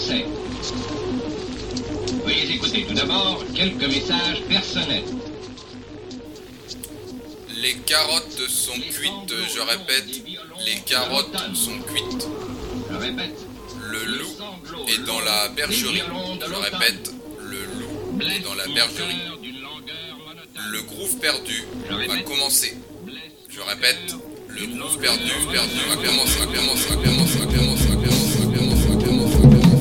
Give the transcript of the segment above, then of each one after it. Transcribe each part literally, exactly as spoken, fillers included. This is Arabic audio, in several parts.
Français. Veuillez écouter tout d'abord quelques messages personnels. Les carottes sont cuites, je répète, les carottes sont cuites. Je répète. Le loup est dans la bergerie, je répète, le loup est dans la bergerie. Le groove perdu va commencer. Je répète, le groove perdu, perdu va commencer, va commencer, va commencer, va commencer, va commencer, va commencer, va commencer, va commencer.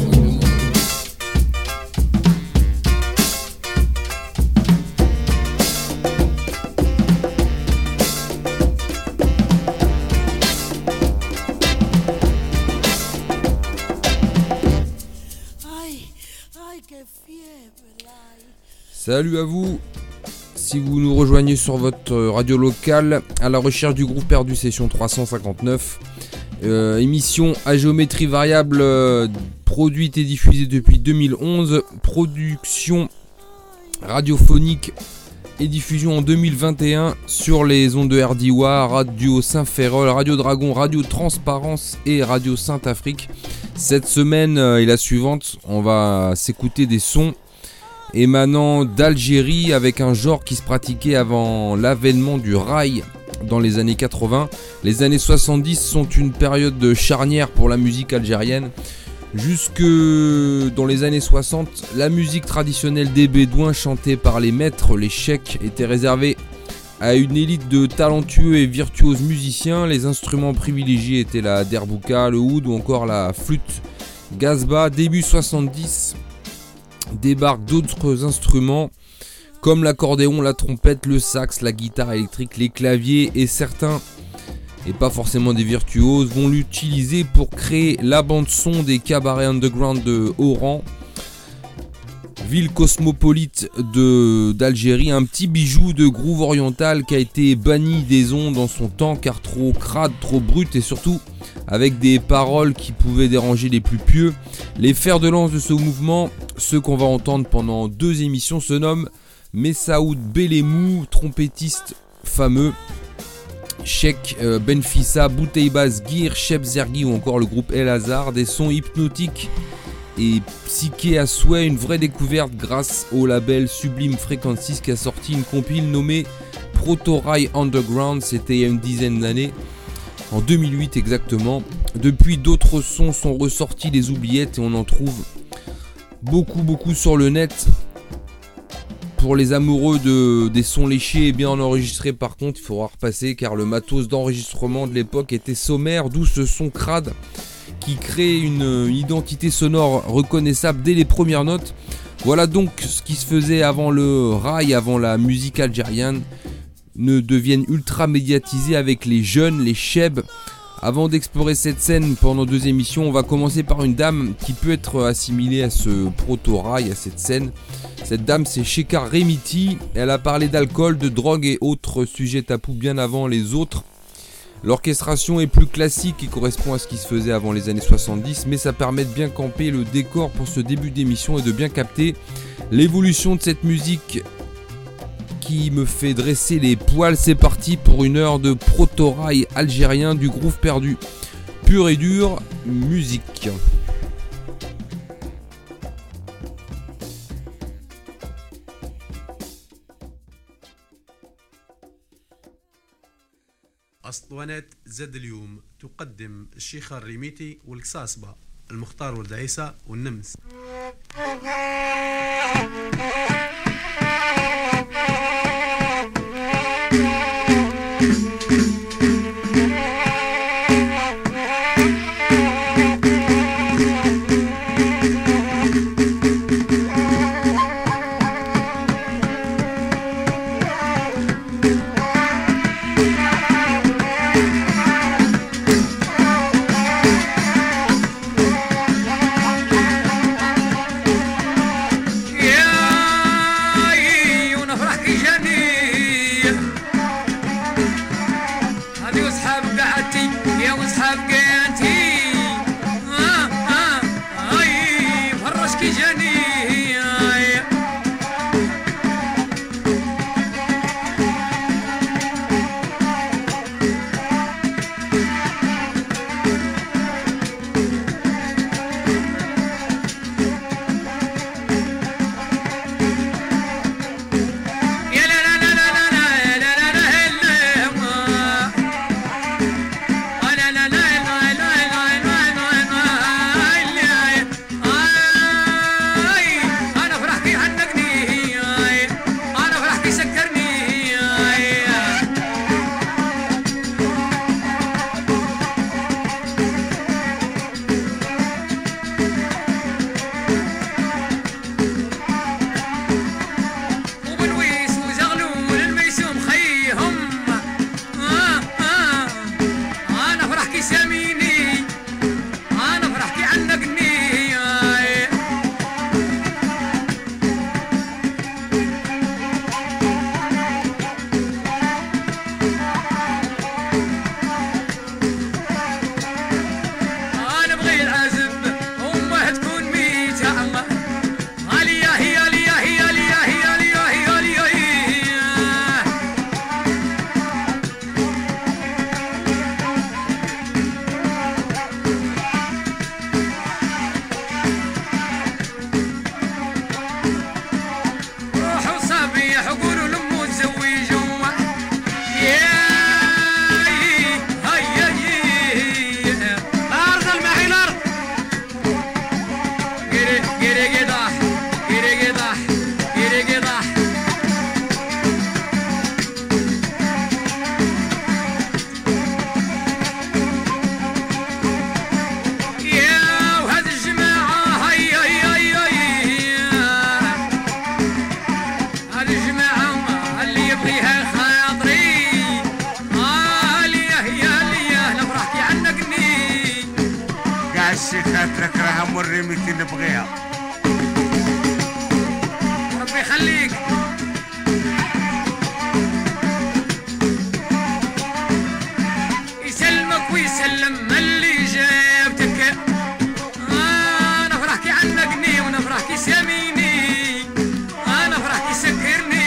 Salut à vous, si vous nous rejoignez sur votre radio locale, à la recherche du groupe perdu session trois cent cinquante-neuf, euh, émission à géométrie variable, euh, produite et diffusée depuis deux mille onze, production radiophonique et diffusion en deux mille vingt et un sur les ondes de R D W A, Radio Saint-Ferrol, Radio Dragon, Radio Transparence et Radio Sainte-Afrique. Cette semaine euh, et la suivante, on va s'écouter des sons émanant d'Algérie, avec un genre qui se pratiquait avant l'avènement du rail dans les années quatre-vingts. Les années soixante-dix sont une période de charnière pour la musique algérienne. Jusque dans les années soixante, la musique traditionnelle des Bédouins chantée par les maîtres, les cheikhs, était réservée à une élite de talentueux et virtuoses musiciens. Les instruments privilégiés étaient la derbouka, le oud ou encore la flûte gazba. Début soixante-dix, débarquent d'autres instruments comme l'accordéon, la trompette, le sax, la guitare électrique, les claviers, et certains, et pas forcément des virtuoses, vont l'utiliser pour créer la bande son des cabarets underground de Oran, ville cosmopolite de, d'Algérie, un petit bijou de groove oriental qui a été banni des ondes en son temps car trop crade, trop brut et surtout avec des paroles qui pouvaient déranger les plus pieux. Les fers de lance de ce mouvement, ceux qu'on va entendre pendant deux émissions, se nomment Messaoud Belemou, trompettiste fameux, Cheikh euh, Benfissa, Bouteibaz Gir, Cheb Zergi ou encore le groupe El Hazard. Des sons hypnotiques et psyché à souhait, une vraie découverte grâce au label Sublime Frequencies qui a sorti une compile nommée Proto Rail Underground, c'était il y a une dizaine d'années, en deux mille huit exactement. Depuis, d'autres sons sont ressortis des oubliettes et on en trouve beaucoup beaucoup sur le net. Pour les amoureux de, des sons léchés et bien enregistrés, par contre, il faudra repasser car le matos d'enregistrement de l'époque était sommaire, d'où ce son crade qui crée une identité sonore reconnaissable dès les premières notes. Voilà donc ce qui se faisait avant le rail, avant la musique algérienne ne devienne ultra médiatisée avec les jeunes, les chebs. Avant d'explorer cette scène pendant deux émissions, on va commencer par une dame qui peut être assimilée à ce proto-rail, à cette scène. Cette dame, c'est Cheka Remiti. Elle a parlé d'alcool, de drogue et autres sujets tabous bien avant les autres. L'orchestration est plus classique et correspond à ce qui se faisait avant les années soixante-dix, mais ça permet de bien camper le décor pour ce début d'émission et de bien capter l'évolution de cette musique qui me fait dresser les poils. C'est parti pour une heure de proto-rail algérien, du groove perdu, pur et dur, musique. أسطوانات زاد اليوم تقدم الشيخة الريميتي والقصاصبة المختار ولد عيسى والنمس. خاطرك راها مريمتي نبغيها ربي يخليك يسلمك ويسلم اللي جابتك. آه نفرح كي عنقني ونفرح كي ساميني. آه نفرح كي سكرني.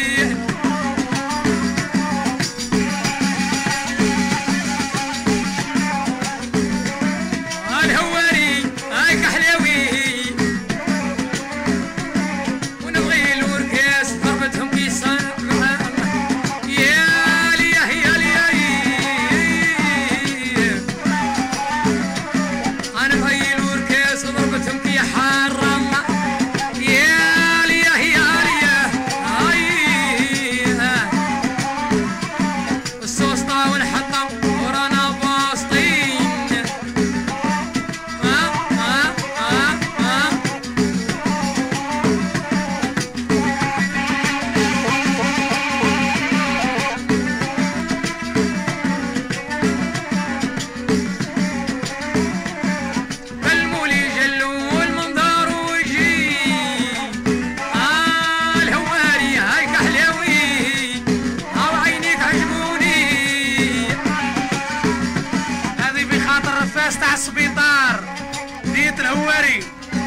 تاع السبيطار ديت الهواري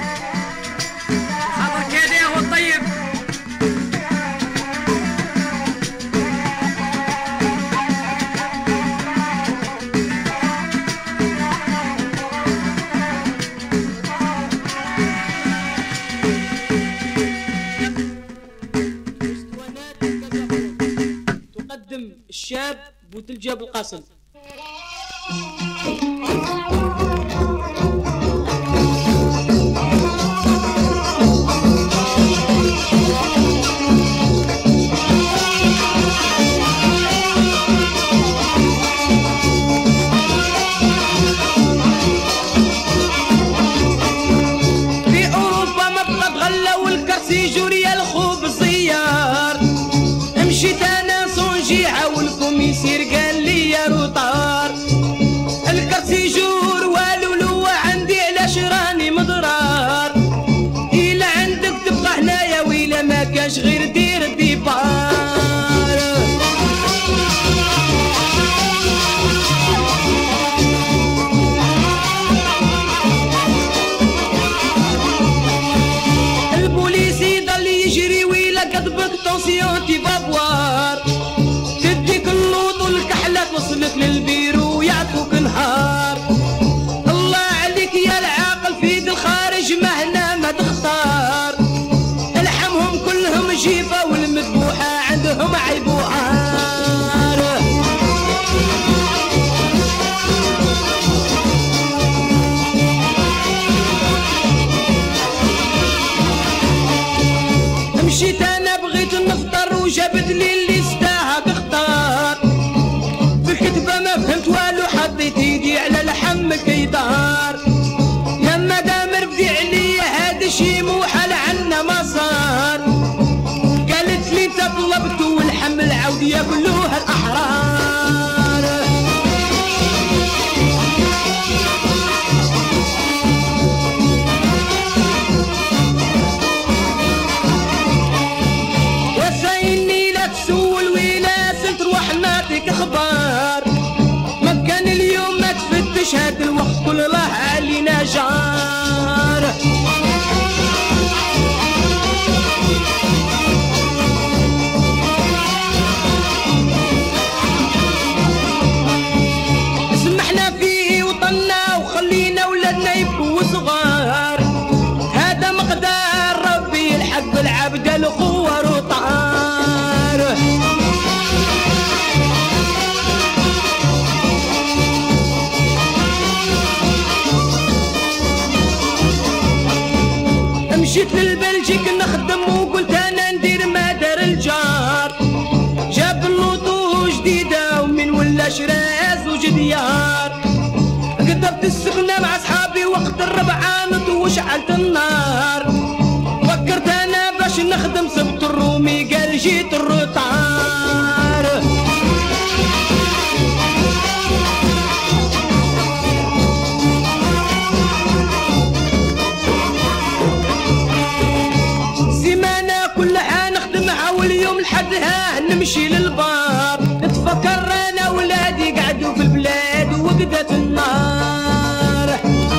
خاطر كادي هو الطيب. تقدم الشاب بوتلجة بالقاسم. يصير قال لي يا روطار الكرسي جور والو لو عندي علاش راني مضرار. إلا عندك تبقى هنايا وإلا ما كانش غير دير الديبار. البوليس يضل يجري وإلا كتبك طونسيون تيفافوار. وصلت للبيرو يعطوك نهار. الله عليك يا العاقل في ذي الخارج مهنا ما تختار. الحمهم كلهم جيفة والمذبوحة عندهم عيبوعار. مشيت انا بغيت نفطر وجابت لي اللي استاها تختار. بالكتبة ما فهمت والو حطيت ايدي على لحم كيدار. يا مدام رفدي عليا هذا شي موحل عنا ما صار. قالت لي انت طلبت والحم العود ياكلوها الاحرار. وسايني لا تسول ولا سلت روح نعطيك اخبار. ما كان اليوم ما تفتش هاد الوقت كل الله علينا جار. مشيت للبلجيك نخدم وقلت انا ندير ما دار الجار. جاب اللوطو جديدة ومن ولا شرا زوج ديار. كتبت السكنة مع صحابي وقت الربعة نضو وشعلت النار. فكرت انا باش نخدم سبت الرومي قال جيت الروطار. سيمانة كلها نخدمها واليوم لحدها نمشي للبار. نتفكر انا ولادي قعدوا في البلاد وقدت النار.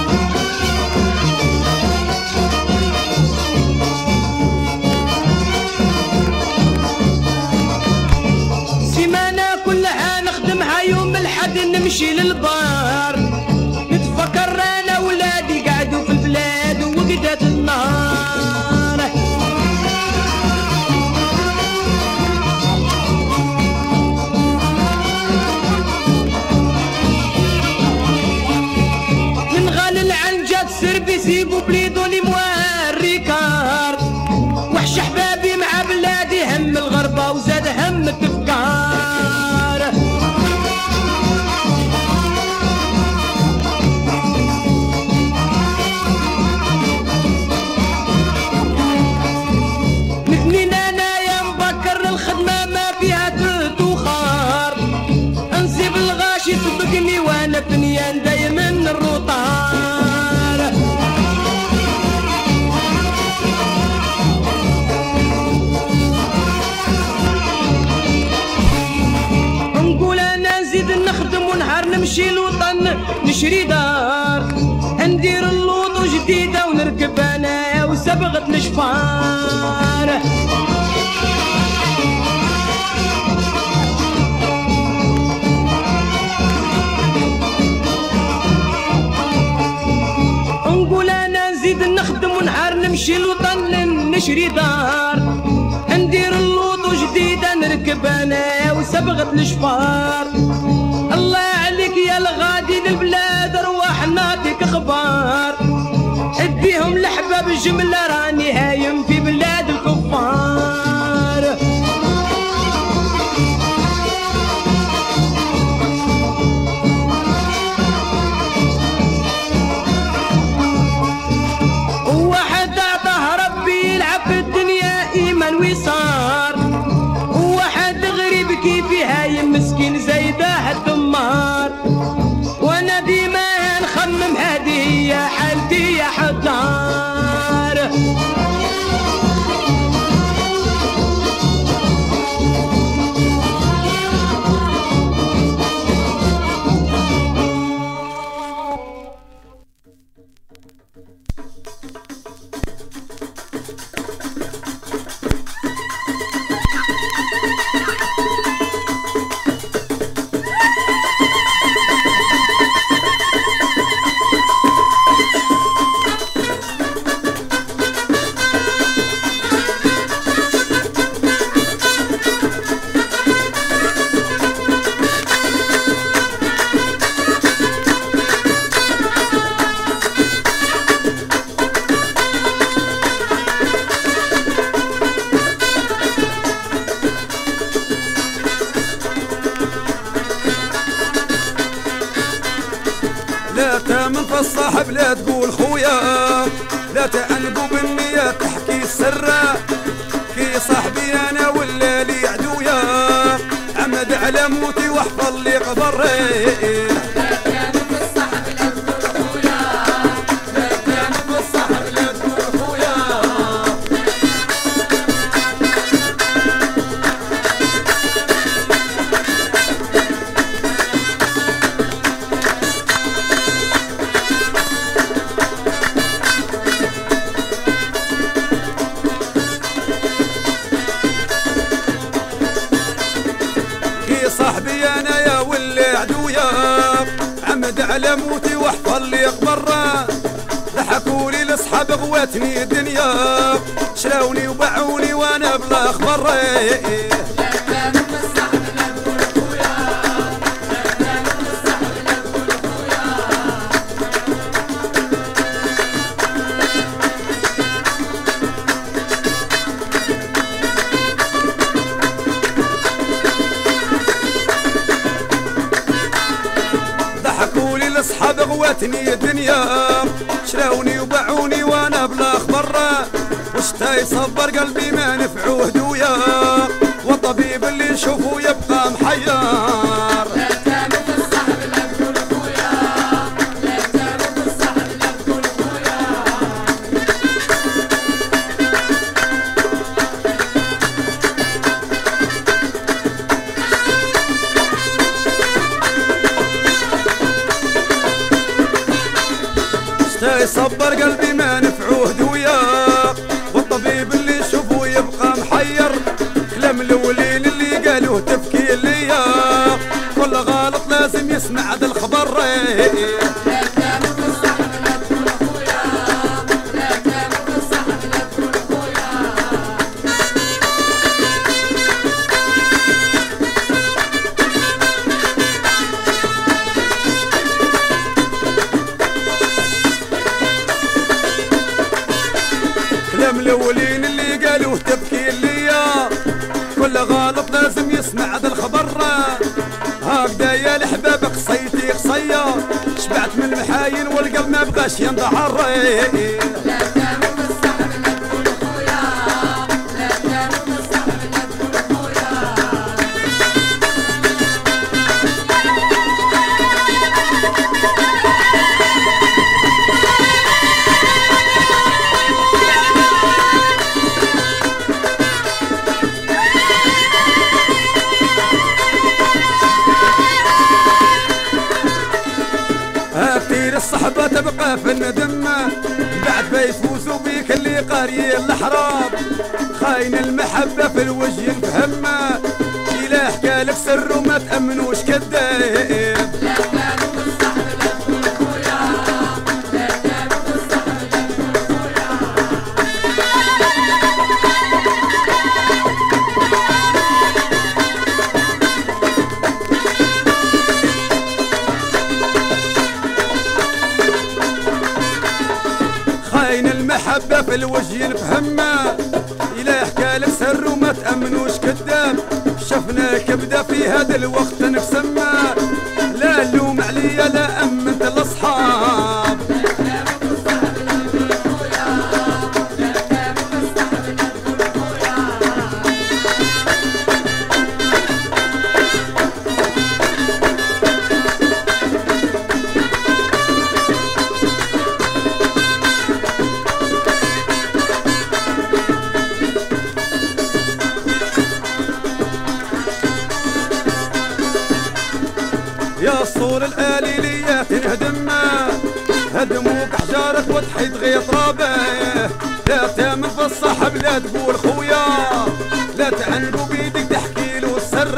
سيمانة كلها نخدمها يوم الحد نمشي للبار. نتفكر انا ولادي قعدوا في البلاد وقدت النار. من غال العنجات سربي سيبوا بليدو لي مواري كار. وحش احبابي مع بلادي هم الغربة وزاد هم التفكار. مثنين انا يا مبكر الخدمة ما فيها تدوخار. انسيب الغاشي صدقني وانا فنيان دايما الروطار. نقول انا نزيد نخدم ونهار نمشي الوطن نشري دار. ندير اللوطو جديدة ونركب انا وسبغة الشفار. نقول انا نزيد نخدم ونهار نمشي الوطن نشري دار. ندير اللوطو جديدة نركب انا وسبغة الشفار. الله عليك يا الغادي للبلاد ارواح نعطيك اخبار. اديهم لحباب الجملة راني هايم في بلاد الكفار. واحد اعطاه ربي يلعب في الدنيا ايمان ويصار. واحد غريب كيفي هايم مسكين زايده الدمار. وانا ديما نخمم هذه هي حالتي يا حجار. لا تامن في الصاحب لا تقول خويا. لا تعنقوا بالنية تحكي السرة. كي صاحبي انا ولا لي عدويا. عمد على موتي واحفظ لي قبري. صاحبي انا يا ولا عدويا. عمد على موتي واحفظ لي قبره. ضحكولي لاصحاب غواتني الدنيا. شراوني وباعوني وانا بلا خبر. جاتني الدنيا شراوني وباعوني وانا بلا خبر وشتا يصبر قلبي ما نفعوه دويا والطبيب اللي نشوفه يبقى محير يصبر قلبي ما نفعوه دويا والطبيب اللي يشوفه يبقى محير كلام الاولين اللي قالوه تفكير ليا كل غلط لازم يسمع هذا الخبر الاولين اللي قالوه تبكي ليا كل غلط لازم يسمع هذا الخبر هكذا يا الحباب قصيتي قصيه شبعت من المحاين والقلب ما بغاش ينظهر الصحبة تبقى في الندم بعد بيفوزوا بيك اللي قاري الحرام خاين المحبة في الوجه ينفهم إلا حكى لك سر وما تأمنوش كذاب المحبة في الوجه ينفهم إلا حكى لك سر وما تأمنوش كذاب شفنا كبدة في هذا الوقت نقسم لا اللوم عليا لا أمنت الأصحاب يا الصور الآليلية تنهدم هدموك حجارك وتحيد غير ترابه لا تامن في الصحب لا تقول خويا لا تعنقوا بيدك تحكي له السر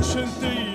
تنساوش انتي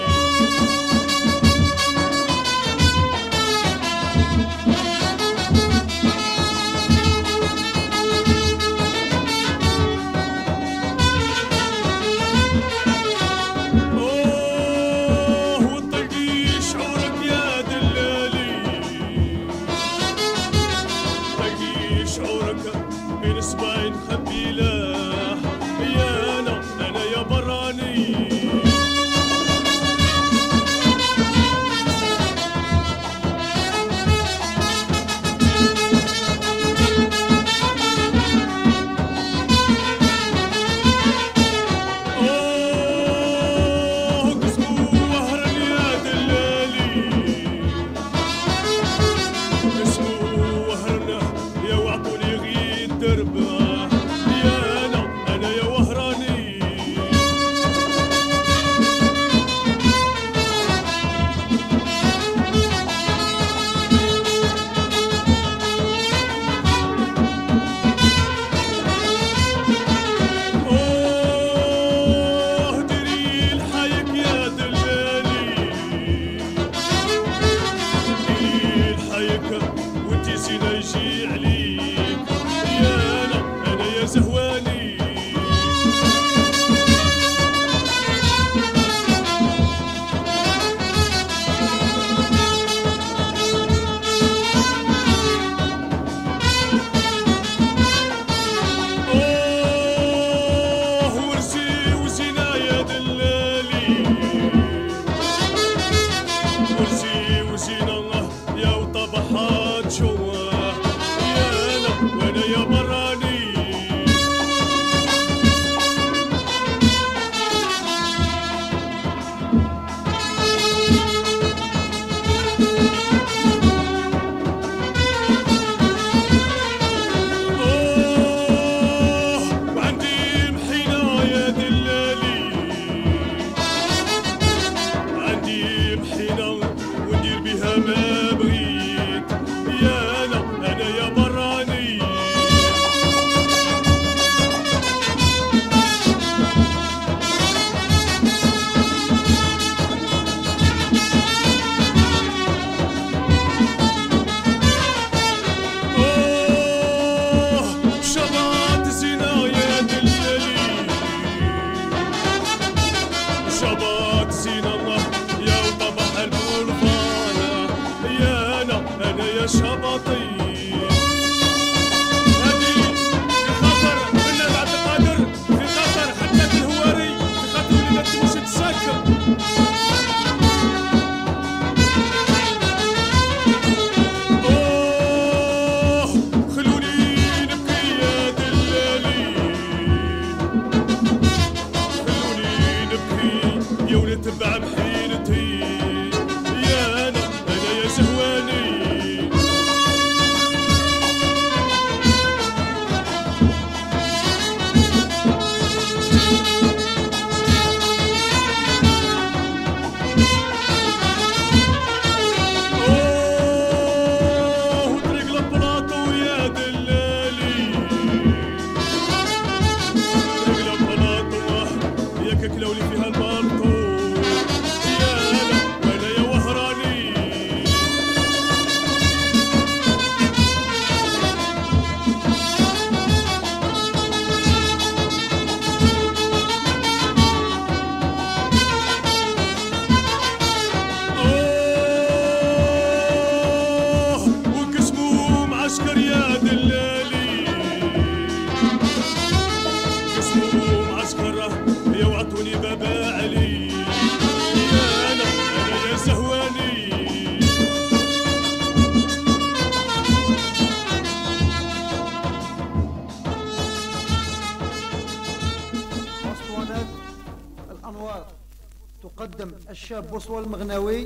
تقدم الشاب بوصوى المغناوي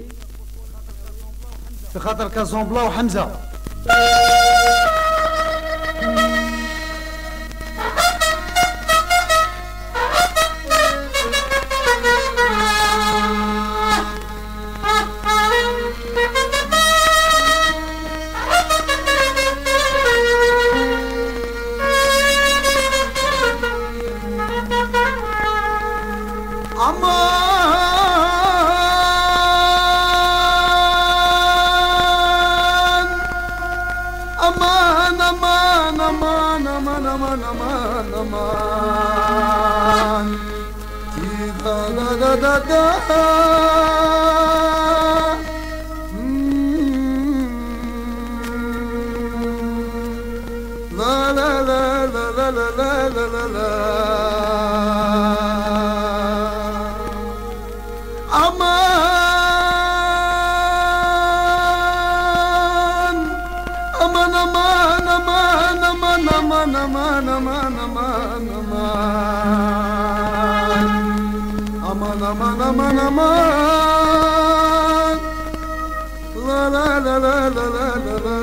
في خاطر كازونبلا وحمزة. عمار da da. La la la la la la la la la. Aman, aman, aman, aman, aman, aman, aman, aman, aman, aman, aman, aman, aman, aman. La la la la la la la la.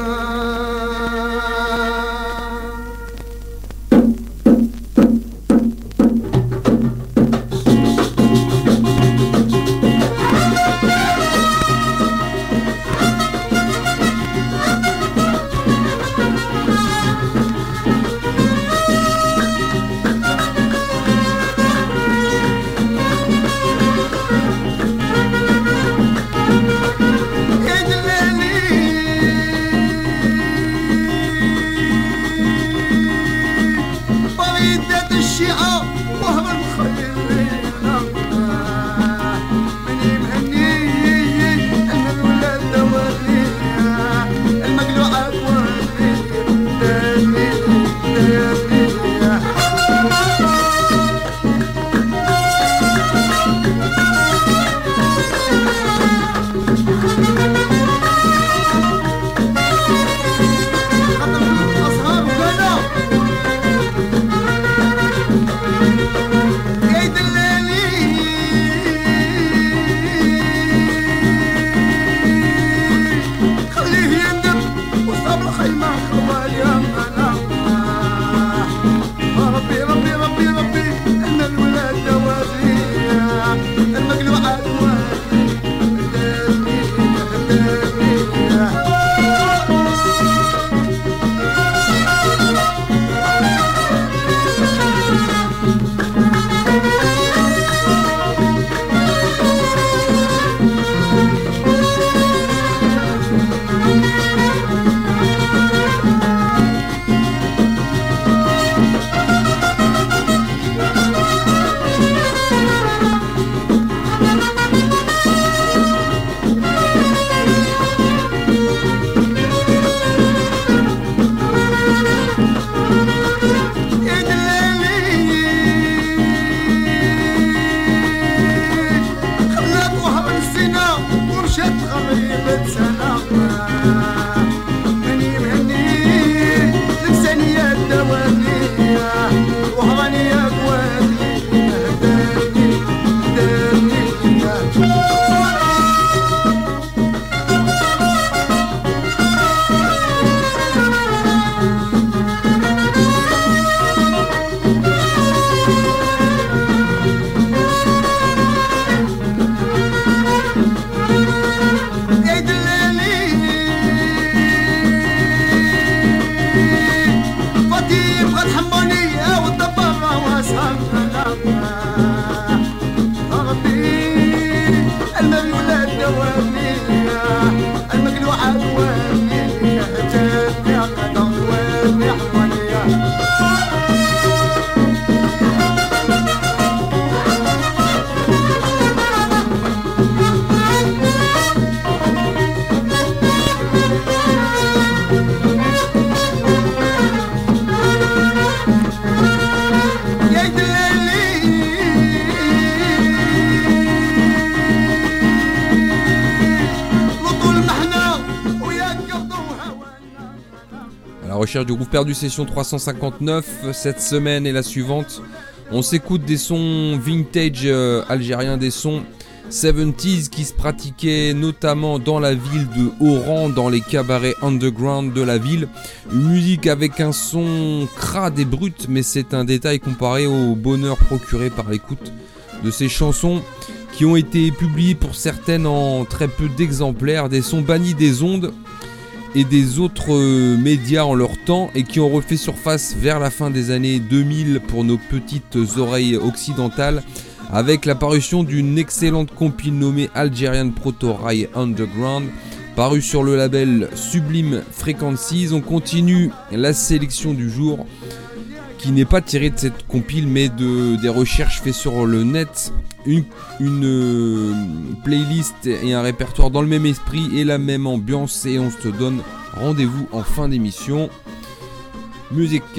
Du groupe perdu session trois cent cinquante-neuf cette semaine et la suivante. On s'écoute des sons vintage euh, algériens, des sons soixante-dix qui se pratiquaient notamment dans la ville de Oran, dans les cabarets underground de la ville. Une musique avec un son crade et brut, mais c'est un détail comparé au bonheur procuré par l'écoute de ces chansons qui ont été publiées pour certaines en très peu d'exemplaires, des sons bannis des ondes et des autres euh, médias en leur temps et qui ont refait surface vers la fin des années deux mille pour nos petites oreilles occidentales avec l'apparition d'une excellente compile nommée Algerian Proto Rail Underground parue sur le label Sublime Frequencies. On continue la sélection du jour qui n'est pas tiré de cette compile mais de, des recherches faites sur le net, une, une euh, playlist et un répertoire dans le même esprit et la même ambiance, et on se donne rendez-vous en fin d'émission. Musique.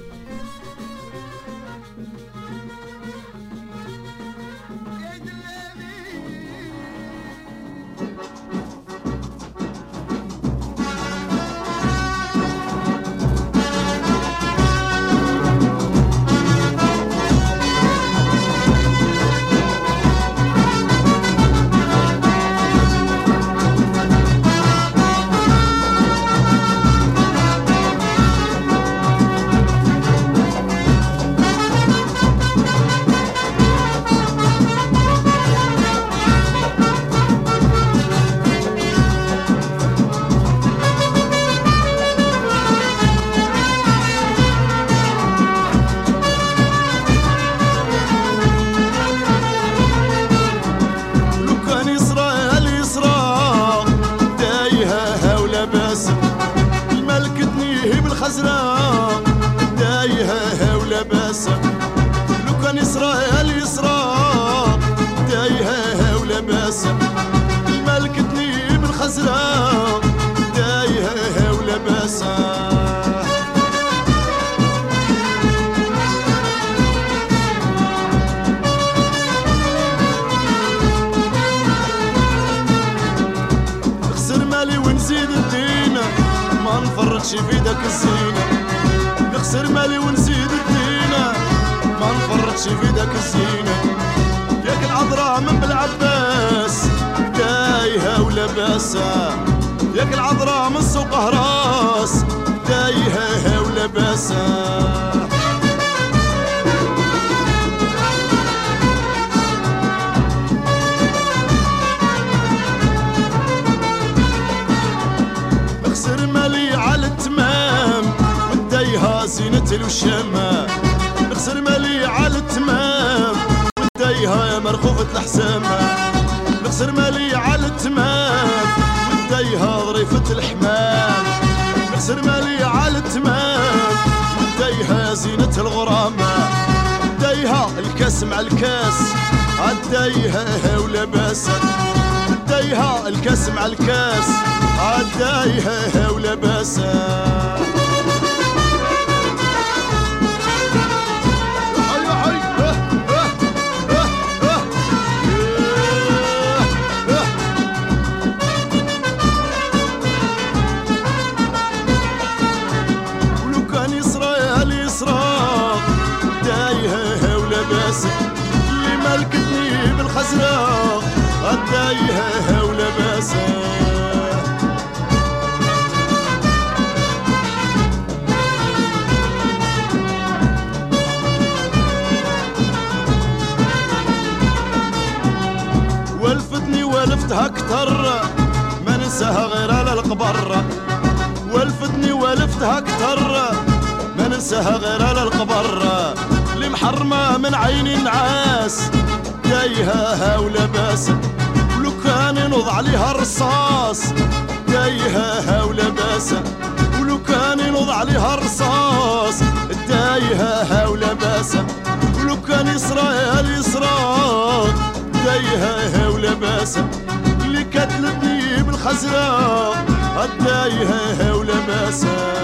مع الكاس عدايها ولباسها، عدايها الكاس مع الكاس عدايها ولباسها. ولو كان يسرى اليسرى دايها ولباسها، اللي ملكتني بالخزرة غدايها ولباسها. والفتني والفتها كتر ما ننساها غير على القبر، والفتني والفتها كتر ما ننساها غير على القبر. اللي محرمة من عيني النعاس دايها ولباسها، ولو كان ينوض عليها الرصاص دايها ولباسها، ولو كان ينوض عليها الرصاص دايها ولباسها، ولو كان يسرى اليسرى دايها ولباسها. اللي كتلتني بالخزرة دايها ولباسها.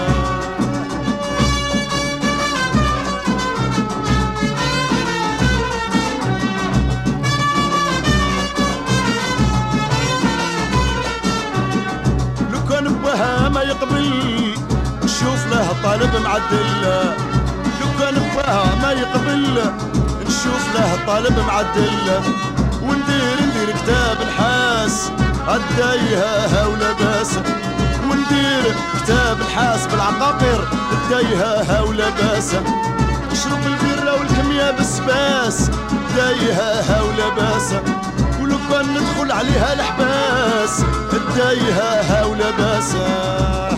ما يقبل نشوف له طالب معدل، لو كان بها ما يقبل نشوف له طالب معدل. وندير ندير كتاب الحاس عدايها ولباسه، وندير كتاب الحاس بالعقاقير دايها ولباسه. نشرب البيرة والكمية بالسباس دايها ولباسه، ولو كان ندخل عليها الحباس دايها ولباسه.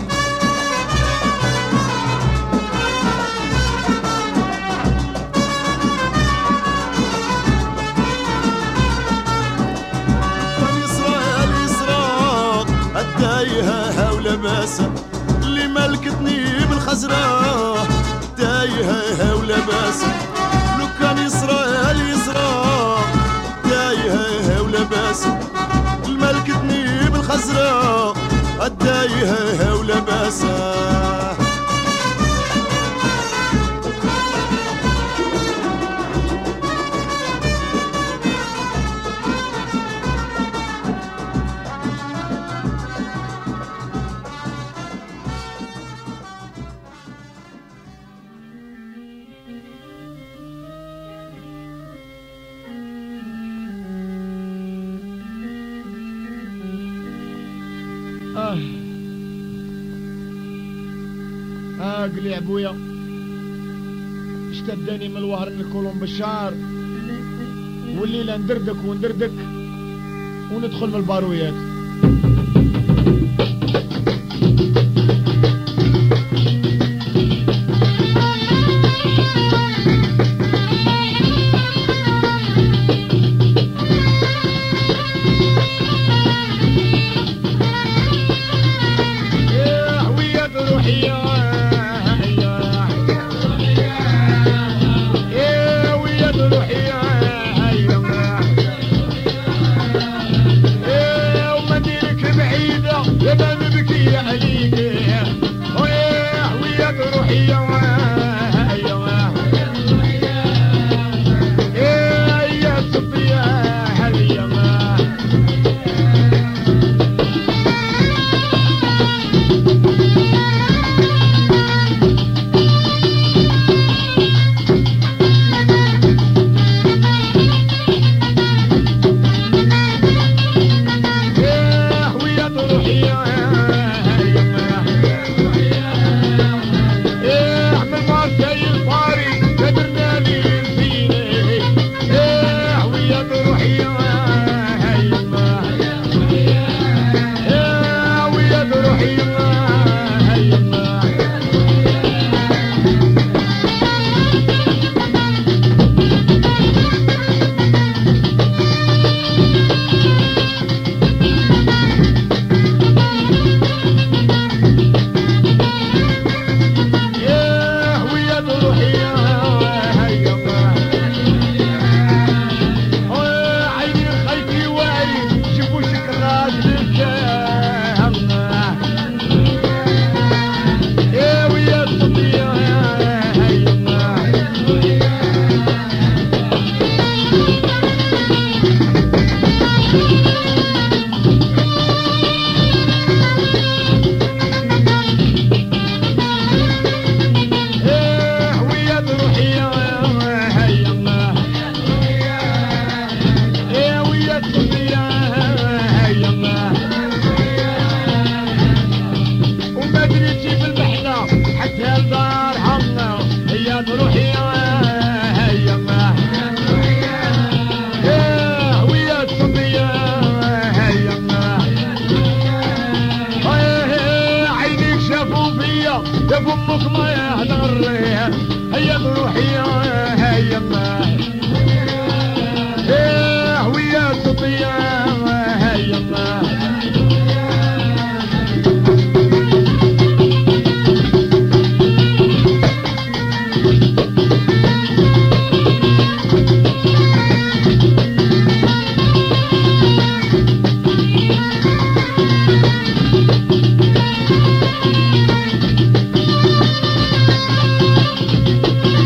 كان يسرى اليسرى دايها ولباسه، اللي ملكتني بالخزرة تايه ولا باس لو كان يسرى اليسرى تايه ولا باس الملك تني بالخزرة التايه ولا باس اه اه قلي عبويا اشتداني من الوهر نكولهم بالشعر والليلة ندردك وندردك وندخل من البارويات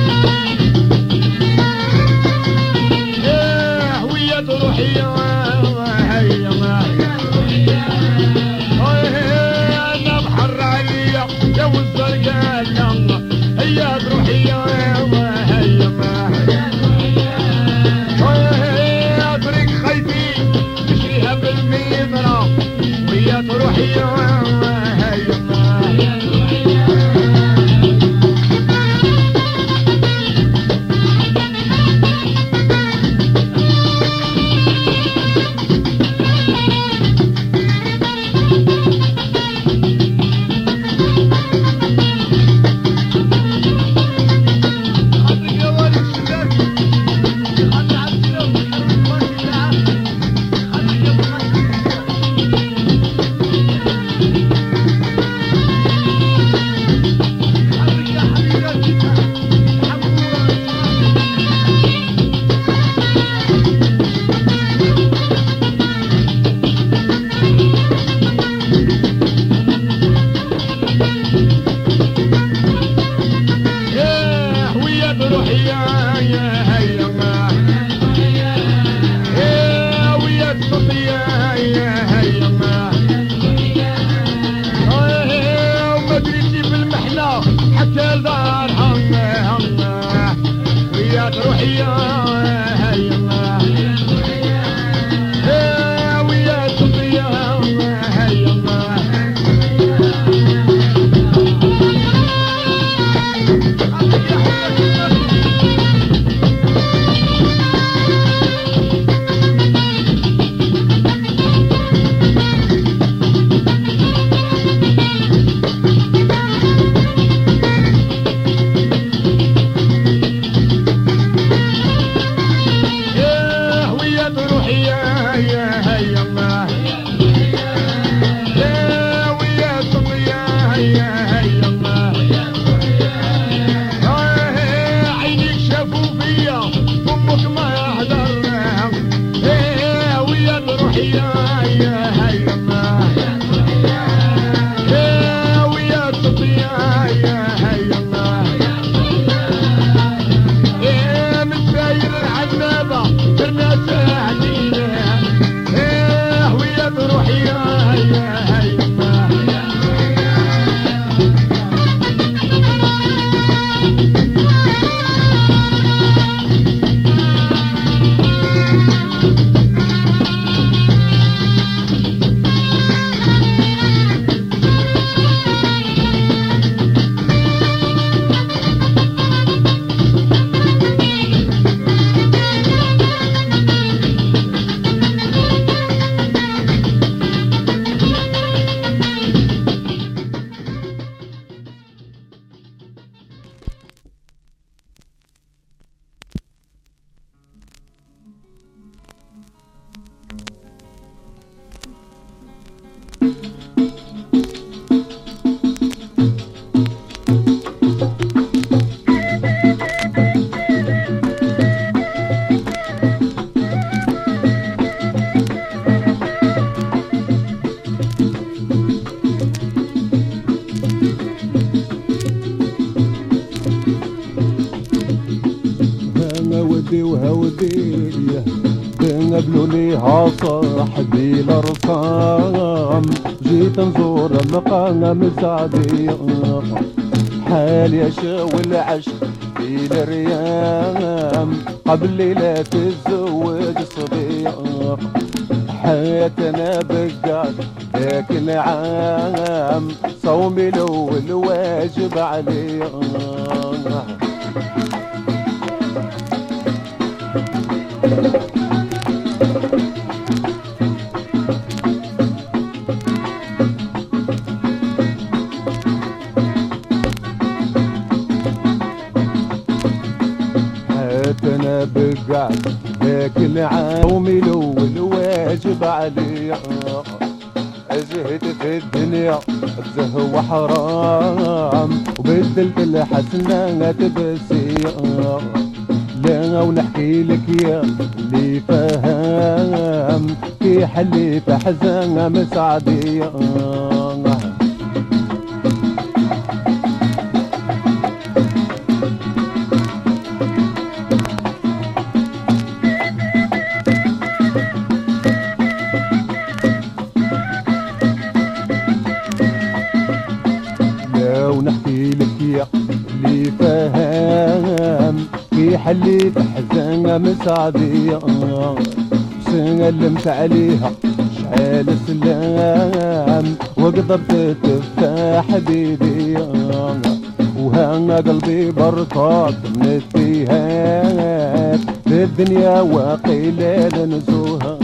روحي دنيا يا هيا الله يا ويا الدنيا يا هيا الله يا من داير العذابة درنا ساعدينا يا ويا بروحي يا هيا الله وهوديليه بنقبلوا ليها صاحبي الارقام جيت نزور مقام سعدي حالي اشاوي العشق في الريام قبل لا تتزوج صبيان حياتنا بقات ذاك العام صومي الاول واجب علي حياتنا بقات ذاك العام الاول واجب علي زهدت في الدنيا الزهو حرام وبدلت الحسنات بسيئة لا ونحكي لك يا اللي فهم في حلي في حزن مسعدية لا ونحكي لك يا اللي فهم في حلي بحزن مسعدية سلمت عليها شحال سلام وقدرت تفتح بيدي وها قلبي برطات من التيهات في الدنيا وقيل نزوها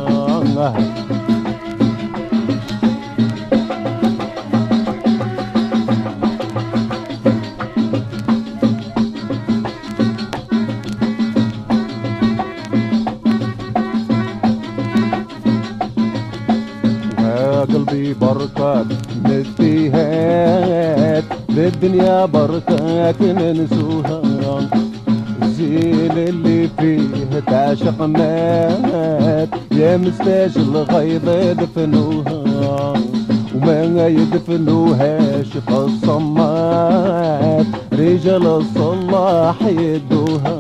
قلبي بركات نستيهات بالدنيا بركات ننسوها الزين اللي فيه تعشق مات يا مستاجل غيظ دفنوها وما يدفنوهاش في الصمات رجال الصلاح يدوها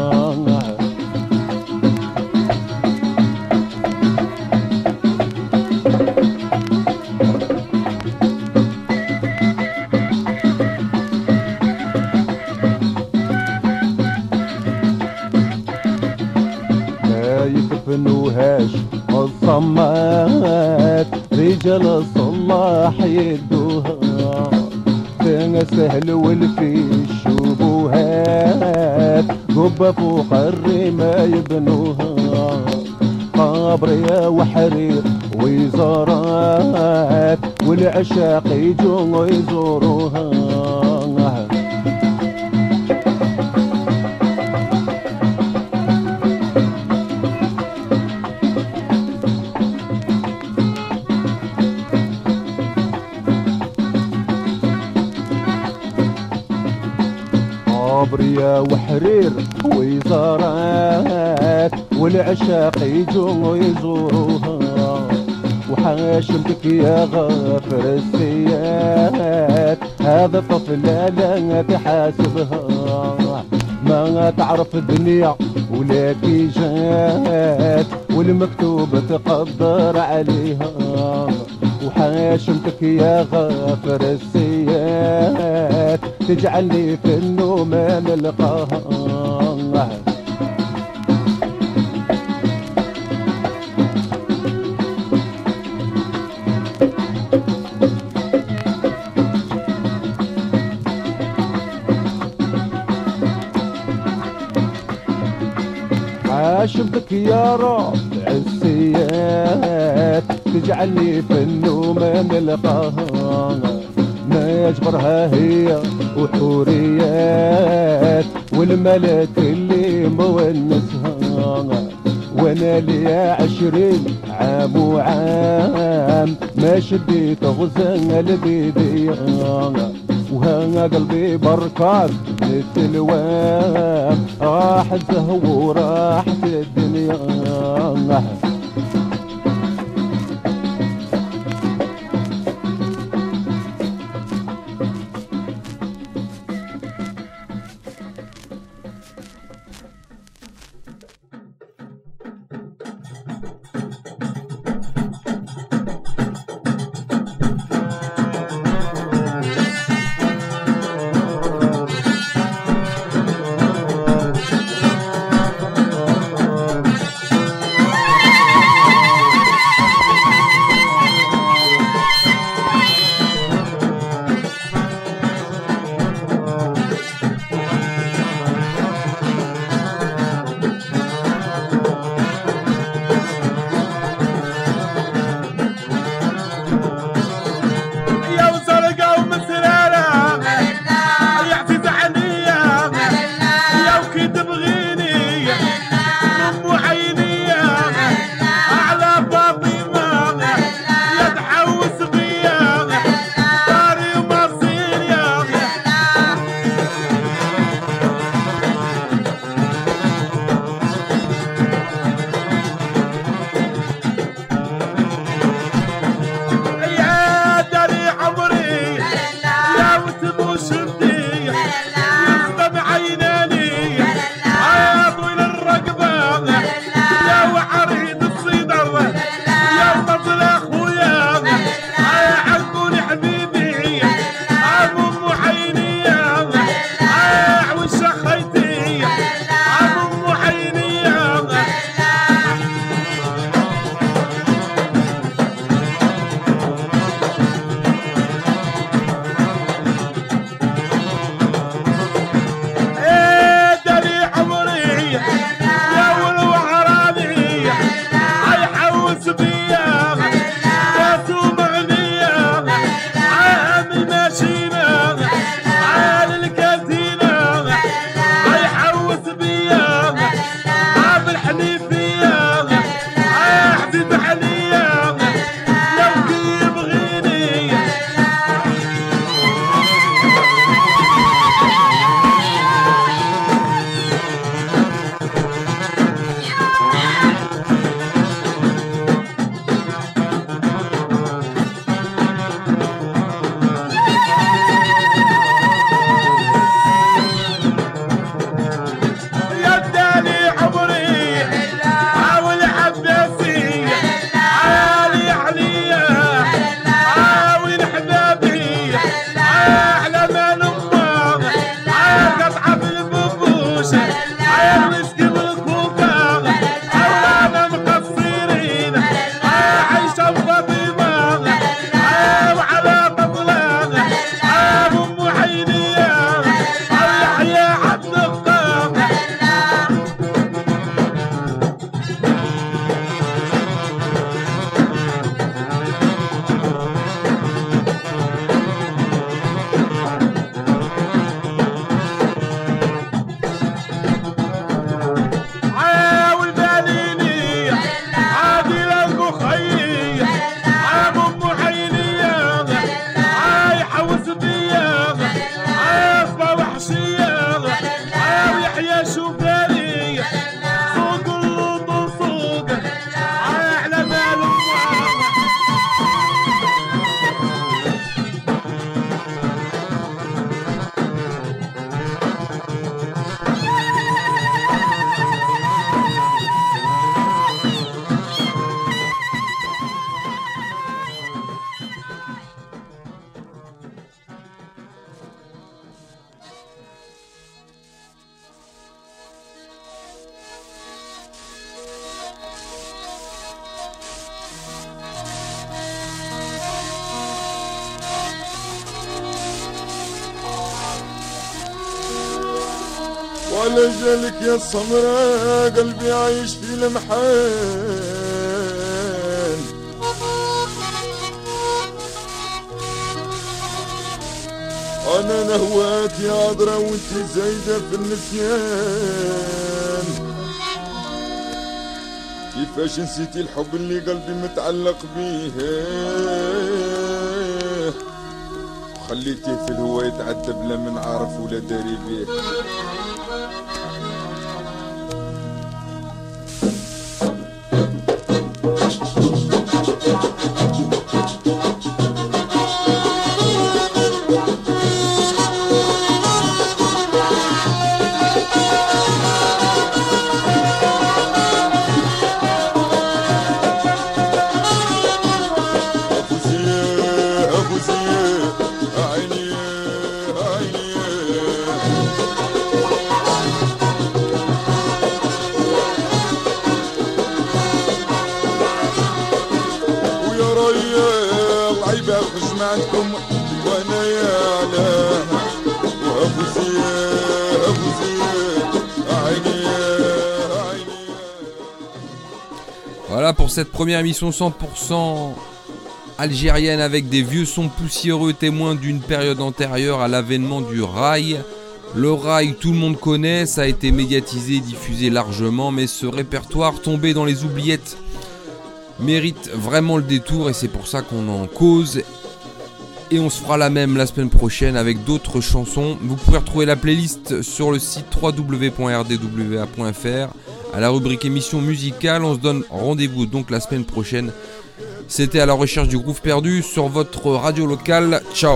يدفنوهاش الصمات رجال الصلاح يدوها فينا سهل والفي الشبهات قبة فوق الرما يبنوها قبر يا وحرير وزارات والعشاق يجوا يزوروها صبريا وحرير وزارات والعشاق يجوا يزوروها وحاشمتك يا غافر السيئات. هذا طفل لا تحاسبها ما تعرف الدنيا ولكن جات والمكتوب تقدر عليها. وحاشمتك يا غافر السيئات تجعلني في النوم نلقاها. عاشمتك يا رافع السيات تجعلني في النوم نلقاها. ما يجبرها هي وحوريات والملك اللي مونسها. وانا لي عشرين عام وعام ما شديت غزال بيديا. وها قلبي بركات للتلوام راح الزهو وراحت الدنيا. على جالك يا السمراء قلبي عايش في المحال. انا نهواتي عذرا وانتي زايدة في النسيان. كيفاش نسيتي الحب اللي قلبي متعلق بيه وخليتيه في الهوا يتعدى بلا من عارف ولا داري بيه. عندكم وانا يا لا وابو زياد ابو زياد عيني عيني. Voilà pour cette première émission cent pour cent algérienne avec des vieux sons poussiéreux témoins d'une période antérieure à l'avènement du rail. Le rail, tout le monde connaît, ça a été médiatisé, diffusé largement, mais ce répertoire tombé dans les oubliettes mérite vraiment le détour et c'est pour ça qu'on en cause. Et on se fera la même la semaine prochaine avec d'autres chansons. Vous pouvez retrouver la playlist sur le site w w w point r d w a point f r à la rubrique émission musicale. On se donne rendez-vous donc la semaine prochaine. C'était À la recherche du groove perdu sur votre radio locale. Ciao.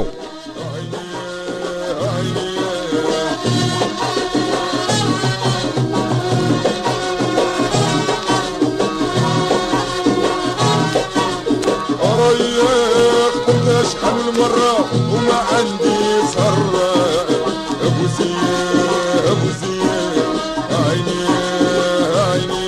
شحال من مرة وما عندي صرة أبو زياد أبو زياد عيني عيني.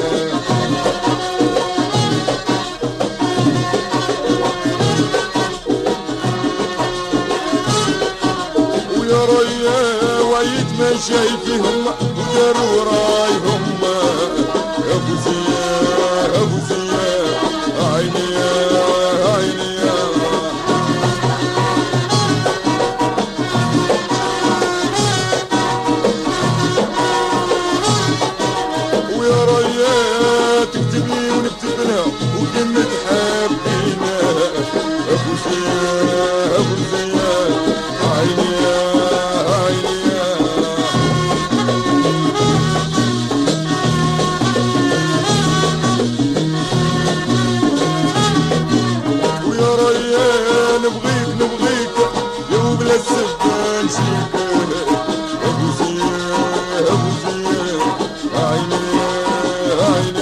ويا ريا وعيت ما شايفهم وداروا رايهم أبو زياد أبو زياد عيني عيني. تكتبي ونكتب لها وكلمة حبينا أبو زياد أبو زياد عيني عيني. ويا ريان نبغيك نبغيك يا بلا السبان نسيك أبو زياد أبو زياد عيني عيني.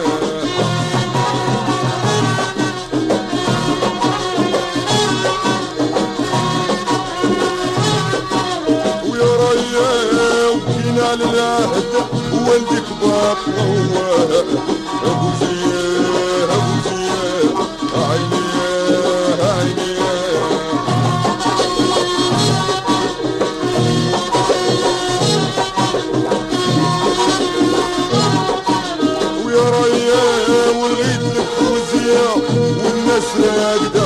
على العهد وولدك باقي هو ابو زياد ابو زياد عيني عيني. ويا ريا وليت لك وزياد والناس راقده